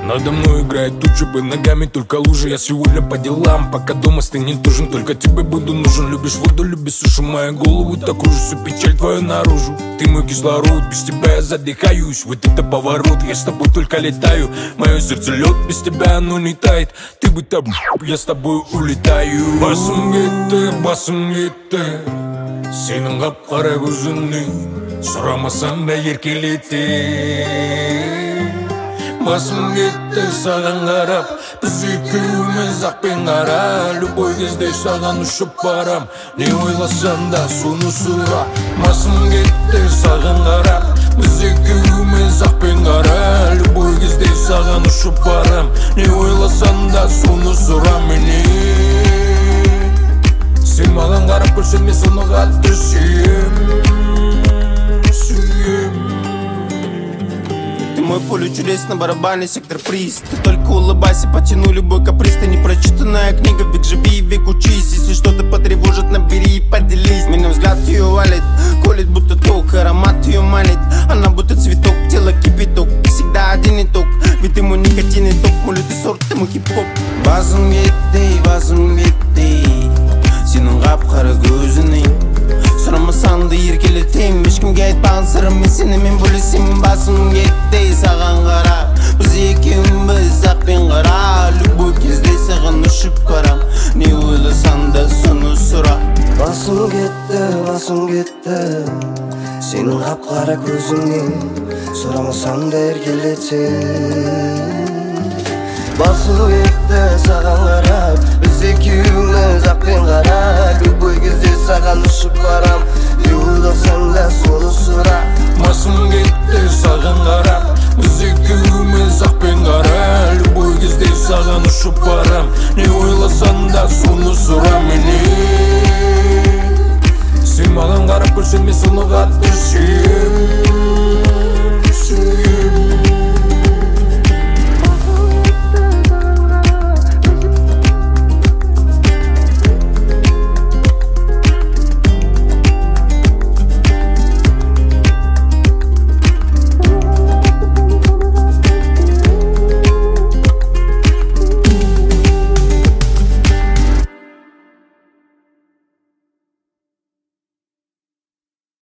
Надо мной играет туча, бы ногами только лужи. Я сегодня по делам, пока дома стынет ужин. Только тебе буду нужен, любишь воду, любишь сушу. Мою голову так кружит, всю печаль твою наружу. Ты мой кислород, без тебя я задыхаюсь. Вот это поворот, я с тобой только летаю. Мое сердце лед, без тебя оно не тает. Ты бы там, я с тобой улетаю. Басым кетті сенің қап-қара көзіңнің, сұрамасаң да еркелетті. Басым кетті саған қарап, біз екеуміз ақ пен қара. Любой кезде саған ұшып барам, не ойласам да соны сұра. Басым кетті саған қарап, біз екеуміз ақ пен қара. Любой кезде саған ұшып барам, не ойласам да соны сұра менен. Сен маған қарап көрсең мен соны қатты сүйем. Мой поле чудес на барабане, сектор приз. Ты только улыбайся, потяну любой каприз. Ты непрочитанная книга, век живи, век учись. Если что-то потревожит, набери и поделись. Меня взгляд ее валит, колет будто ток. Аромат ее манит, она будто цветок. Тело кипяток, всегда один итог. Ведь ты мой никотин и топ, мой лютый сорт, ты мой хип-хоп. Басым кетті сенің қап-қара көзіңнің, сұрамасаң да еркелетем. Ешкімге айтпаған сырым, мен сенімен бөлісемін. Басым кетті саған қарап, біз екеуміз ақ пен қара. Любой кезде саған ұшып барам, не ойласаң да соны сұра. Басым кетті сенің қап-қара көзіңнен, сұрамасаң да еркелетем. Басым кетті саған қарап, біз екеуміз ақ пен қара. Любой кезде саған ұшып барам, не ойласаң да соны сұра. Басым кетті саған қарап, біз екеуміз ақ пен қара. Любой кезде саған ұшып барам, не ойласаң да соны сұра менен. Сен маған қарап көрсең мен соны қатты сүйем.